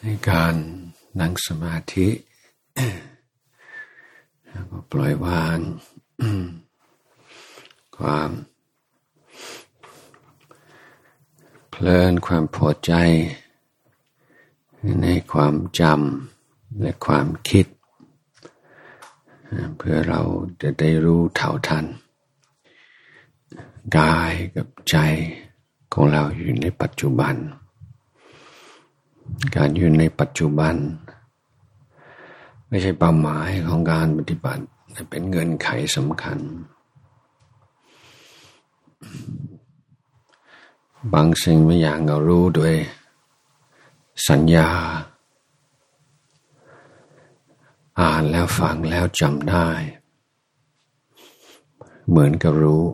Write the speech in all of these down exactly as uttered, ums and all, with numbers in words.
ในการนั่งสมาธิแล้วก็ปล่อยวางความเพลินความพอใจในความจำและความคิดเพื่อเราจะได้รู้เท่าทันกายกับใจของเราอยู่ในปัจจุบันการอยู่ในปัจจุบันไม่ใช่เป้าหมายของการปฏิบัติแต่เป็นเงื่อนไขสำคัญบางสิ่งบางอย่างเรารู้ด้วยสัญญาอ่านแล้วฟังแล้วจำได้เหมือนกับรู้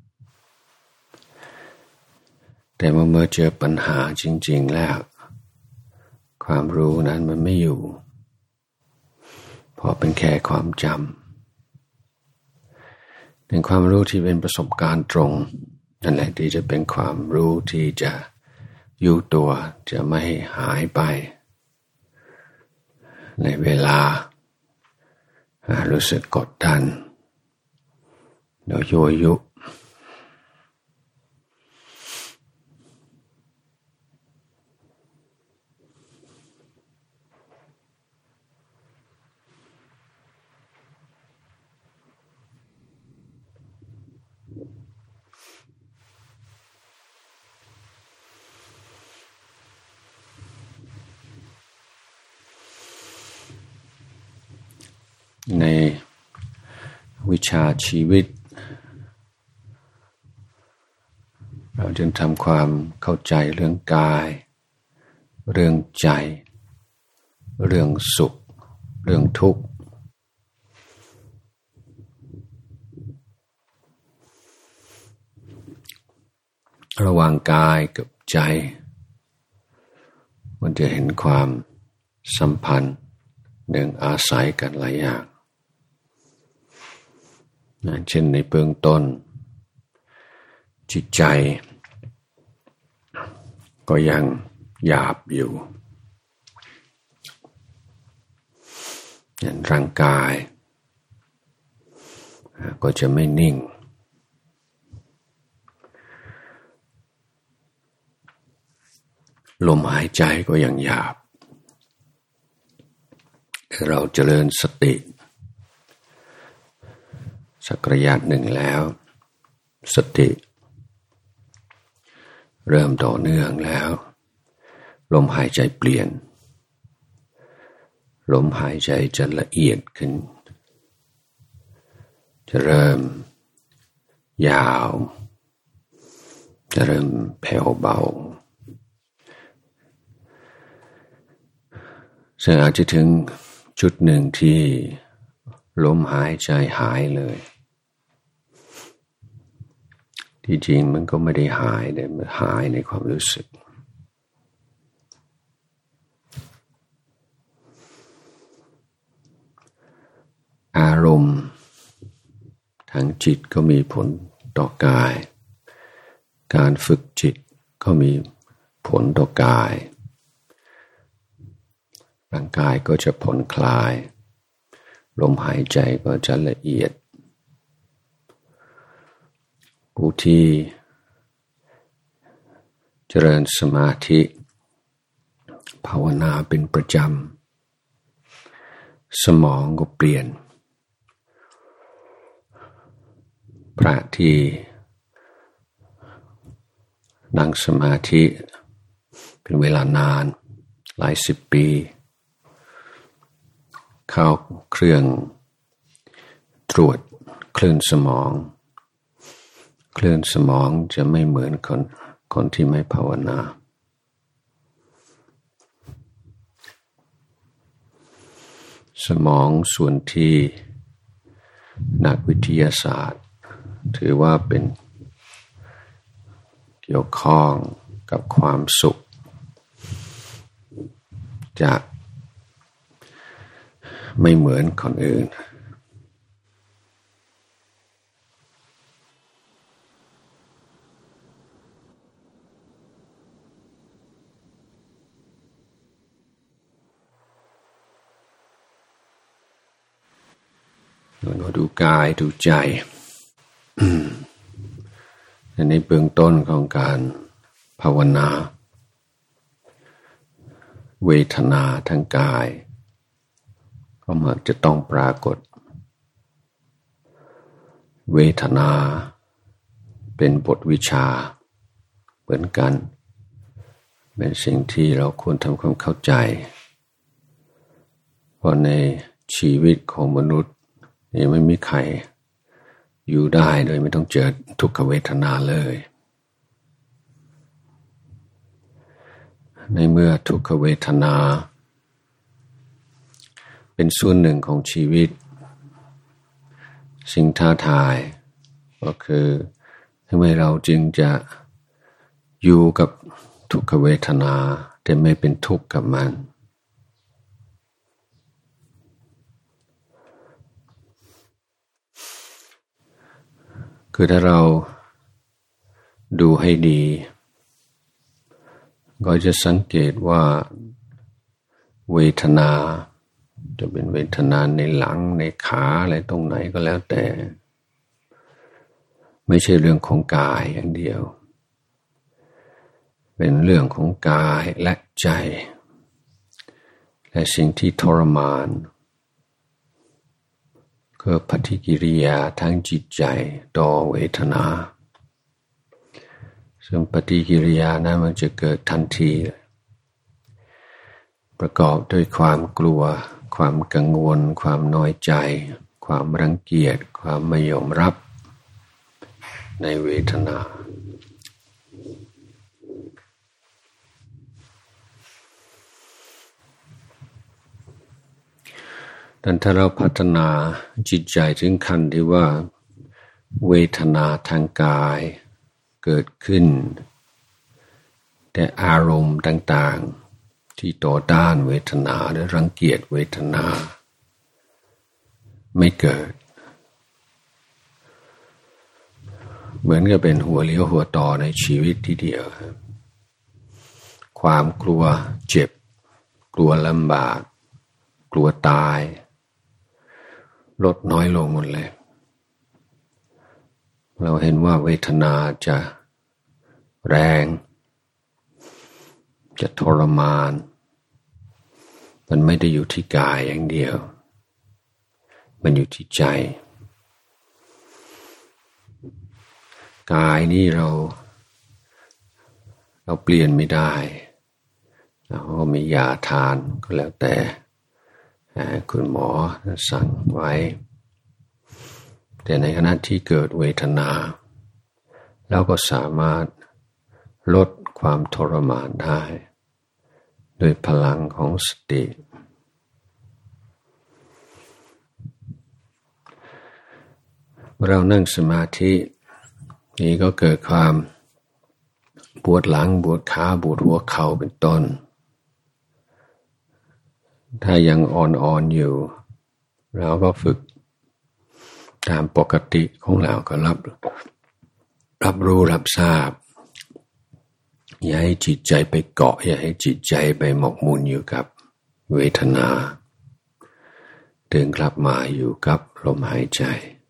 แต่เมื่อเจอปัญหาจริงๆแล้วความรู้นั้นมันไม่อยู่เพราะเป็นแค่ความจำเป็นความรู้ที่เป็นประสบการณ์ตรงนั่นแหละที่จะเป็นความรู้ที่จะอยู่ตัวจะไม่หายไปในเวลารู้สึกกดดันแล้วยั่วยุในวิชาชีวิตเราจึงทำความเข้าใจเรื่องกายเรื่องใจเรื่องสุขเรื่องทุกข์ระหว่างกายกับใจมันจะเห็นความสัมพันธ์เนื่องอาศัยกันหลายอย่างเช่นในเบื้องต้นจิตใจก็ยังหยาบอยู่อย่างร่างกายก็จะไม่นิ่งลมหายใจก็ยังหยาบเราเจริญสติสักระยะหนึ่งแล้วสติเริ่มต่อเนื่องแล้วลมหายใจเปลี่ยนลมหายใจจะละเอียดขึ้นจะเริ่มยาวจะเริ่มแผ่วเบาซึ่งอาจจะถึงจุดหนึ่งที่ลมหายใจหายเลยที่จริงมันก็ไม่ได้หายแต่มันหายในความรู้สึกอารมณ์ทางจิตก็มีผลต่อกายการฝึกจิตก็มีผลต่อกายร่างกายก็จะผ่อนคลายลมหายใจก็จะละเอียดผู้ที่เจริญสมาธิภาวนาเป็นประจำสมองก็เปลี่ยนพระที่นั่งสมาธิเป็นเวลานานหลายสิบปีเข้าเครื่องตรวจคลื่นสมองคลื่นสมองจะไม่เหมือนคนคนที่ไม่ภาวนาสมองส่วนที่นักวิทยาศาสตร์ถือว่าเป็นเกี่ยวข้องกับความสุขจะไม่เหมือนคนอื่นแล้วก็ดูกายดูใจในเบื้องต้นของการภาวนาเวทนาทางกายก็มักจะต้องปรากฏเวทนาเป็นบทวิชาเหมือนกันเป็นสิ่งที่เราควรทำความเข้าใจเพราะในชีวิตของมนุษย์นี่ไม่มีใครอยู่ได้โดยไม่ต้องเจอทุกขเวทนาเลยในเมื่อทุกขเวทนาเป็นส่วนหนึ่งของชีวิตสิ่งท้าทายก็คือทำไมเราจึงจะอยู่กับทุกขเวทนาแต่ไม่เป็นทุกข์กับมันคือถ้าเราดูให้ดีก็จะสังเกตว่าเวทนาจะเป็นเวทนาในหลังในขาอะไรตรงไหนก็แล้วแต่ไม่ใช่เรื่องของกายอย่างเดียวเป็นเรื่องของกายและใจและสิ่งที่ทรมานคือปฏิกิริยาทางจิตใจต่อเวทนาซึ่งปฏิกิริยานั้นมันจะเกิดทันทีประกอบด้วยความกลัวความกังวลความน้อยใจความรังเกียจความไม่ยอมรับในเวทนาดังถ้าเราพัฒนาจิตใจถึงขั้นที่ว่าเวทนาทางกายเกิดขึ้นแต่อารมณ์ต่างๆที่ต่อต้านเวทนาหรือรังเกียจเวทนาไม่เกิดเหมือนกับเป็นหัวเลี้ยวหัวต่อในชีวิตทีเดียวความกลัวเจ็บกลัวลำบากกลัวตายลดน้อยลงหมดเลยเราเห็นว่าเวทนาจะแรงจะทรมานมันไม่ได้อยู่ที่กายอย่างเดียวมันอยู่ที่ใจกายนี่เราเราเปลี่ยนไม่ได้เราก็มียาทานก็แล้วแต่คุณหมอสั่งไว้แต่ในขณะที่เกิดเวทนาเราก็สามารถลดความทรมานได้โดยพลังของสติเรานั่งสมาธินี่ก็เกิดความปวดหลังปวดขาปวดหัวเข่าเป็นต้นถ้ายังอ่อนๆอยู่เราก็ฝึกตามปกติของเราก็รับรับรู้รับทราบอย่าให้จิตใจไปเกาะอย่าให้จิตใจไปหมกมุ่นอยู่กับเวทนาดึงกลับมาอยู่กับลมหายใจ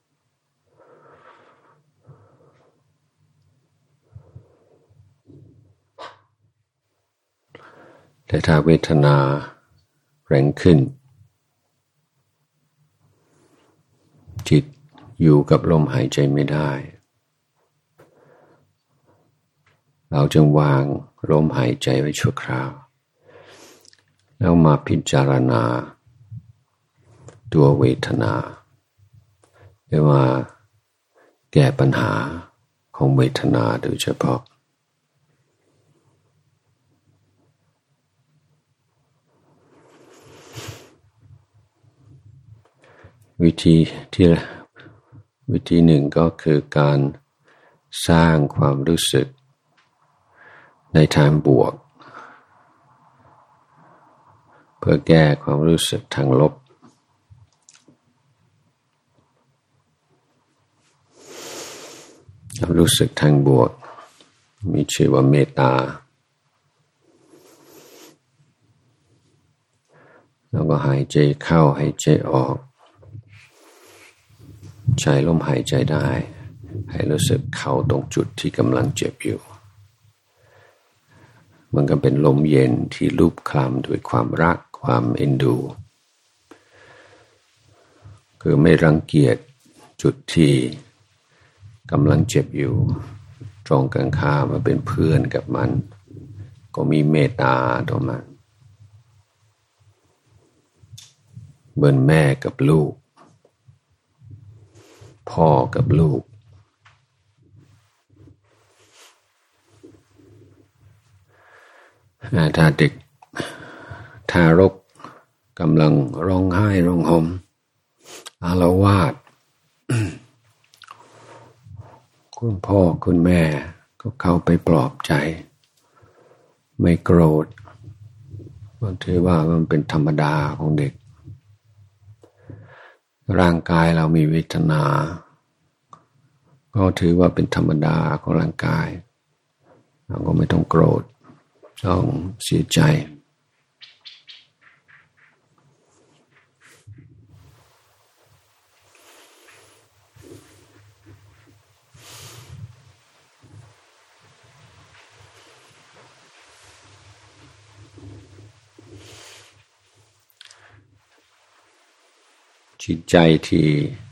แต่ถ้าเวทนาแรงขึ้นจิตอยู่กับลมหายใจไม่ได้เราจึงวางลมหายใจไว้ชั่วคราวแล้วมาพิจารณาตัวเวทนาเรียกว่าแก้ปัญหาของเวทนาโดยเฉพาะวิธีที่วิธีหนึ่งก็คือการสร้างความรู้สึกในทางบวกเพื่อแก้ความรู้สึกทางลบความรู้สึกทางบวกมีชื่อว่าเมตตาแล้วก็หายใจเข้าหายใจออกใช้ลมหายใจได้ให้รู้สึกเข้าตรงจุดที่กำลังเจ็บอยู่มันก็เป็นลมเย็นที่ลูบคลำด้วยความรักความเอ็นดูคือไม่รังเกียจจุดที่กำลังเจ็บอยู่ตรงกันข้ามมาเป็นเพื่อนกับมันก็มีเมตตาต่อมันเหมือนแม่กับลูกพ่อกับลูกถ้าเด็กทารกกำลังร้องไห้ร้องห่มอาละวาด คุณพ่อคุณแม่ก็เข้าไปปลอบใจไม่โกรธเพราะถือว่ามันเป็นธรรมดาของเด็กร่างกายเรามีเวทนาก็ถือว่าเป็นธรรมดาของร่างกายเราก็ไม่ต้องโกรธต้องเสียใจจิตใจที่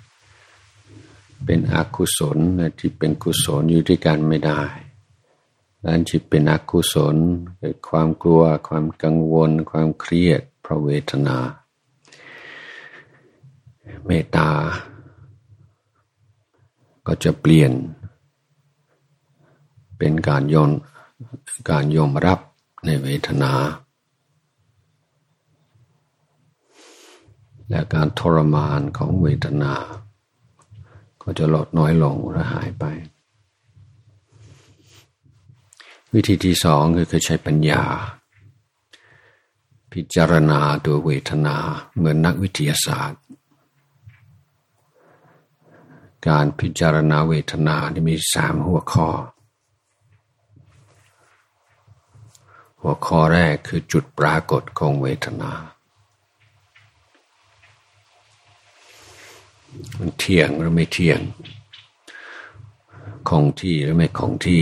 เป็นอกุศลและที่เป็นกุศลอยู่ด้วยกันไม่ได้ด้านจิตเป็นอกุศลเกิดความกลัวความกังวลความเครียดเพราะเวทนาเมตตาก็จะเปลี่ยนเป็นการยอมการยอมรับในเวทนาและการทรมานของเวทนาก็จะลดน้อยลงและหายไปวิธีที่สองคือใช้ปัญญาพิจารณาตัวเวทนาเหมือนนักวิทยาศาสตร์การพิจารณาเวทนาที่มีสามหัวข้อหัวข้อแรกคือจุดปรากฏของเวทนามันเที่ยงหรือไม่เที่ยงคงที่หรือไม่คงที่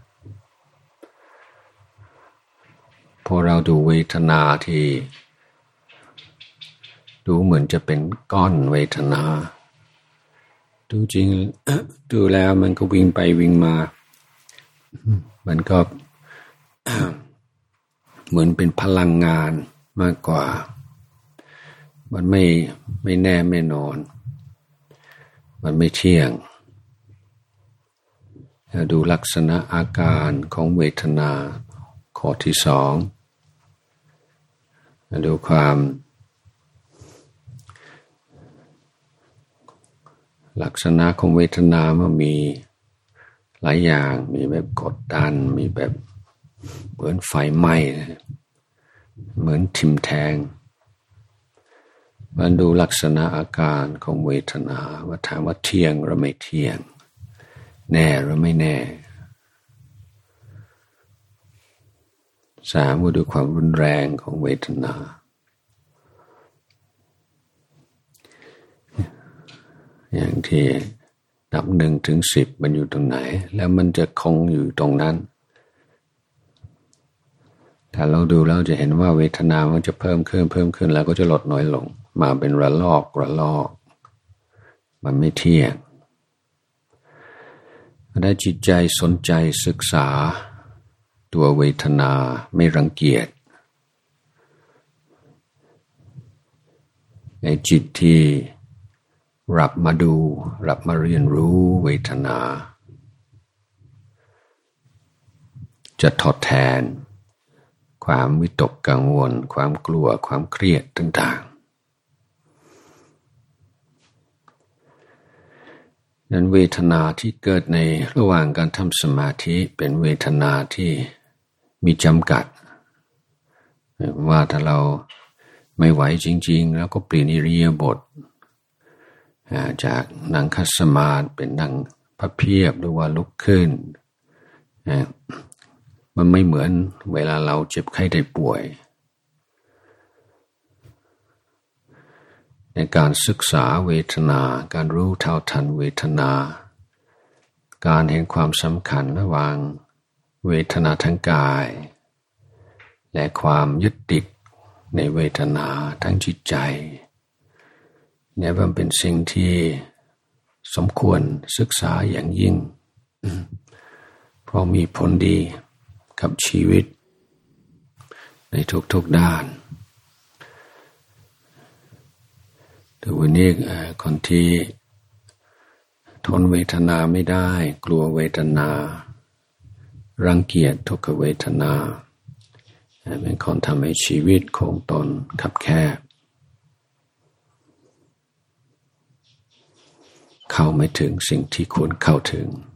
พอเราดูเวทนาที่ดูเหมือนจะเป็นก้อนเวทนาดูจริงดูแล้วมันก็วิ่งไปวิ่งมามันก็เหมือนเป็นพลังงานมากกว่ามันไม่ไม่แน่ไม่นอนมันไม่เที่ยงดูลักษณะอาการของเวทนาข้อที่สองดูความลักษณะของเวทนามันมีหลายอย่างมีแบบกดดันมีแบบเหมือนไฟไหม้เหมือนทิ่มแทงมันดูลักษณะอาการของเวทนาว่าถามว่าเที่ยงหรือไม่เที่ยงแน่หรือไม่แน่สามว่าดูความรุนแรงของเวทนาอย่างที่นับหนึ่งถึงสิบมันอยู่ตรงไหนแล้วมันจะคงอยู่ตรงนั้นถ้าเราดูแล้วจะเห็นว่าเวทนามันจะเพิ่มขึ้นเพิ่มขึ้นแล้วก็จะลดน้อยลงมาเป็นระลอกระลอกมันไม่เที่ยงได้จิตใจสนใจศึกษาตัวเวทนาไม่รังเกียจในจิตที่รับมาดูรับมาเรียนรู้เวทนาจะทดแทนความวิตกกังวลความกลัวความเครียดต่างๆนั้นเวทนาที่เกิดในระหว่างการทำสมาธิเป็นเวทนาที่มีจำกัดว่าถ้าเราไม่ไหวจริงๆแล้วก็เปลี่ยนอิริยาบถจากนั่งคัสมาธิเป็นนั่งพับเพียบหรือว่าลุกขึ้นมันไม่เหมือนเวลาเราเจ็บไข้ได้ป่วยในการศึกษาเวทนาการรู้เท่าทันเวทนาการเห็นความสำคัญระหว่างเวทนาทางกายและความยึดติดในเวทนาทั้งจิตใจเนี่ยมันเป็นสิ่งที่สมควรศึกษาอย่างยิ่งเพราะมีผลดีกับชีวิตในทุกๆด้านแต่วันนี้คนที่ทนเวทนาไม่ได้กลัวเวทนารังเกียจทุกขเวทนาเป็นคนทำให้ชีวิตของตนคับแคบเข้าไม่ถึงสิ่งที่ควรเข้าถึง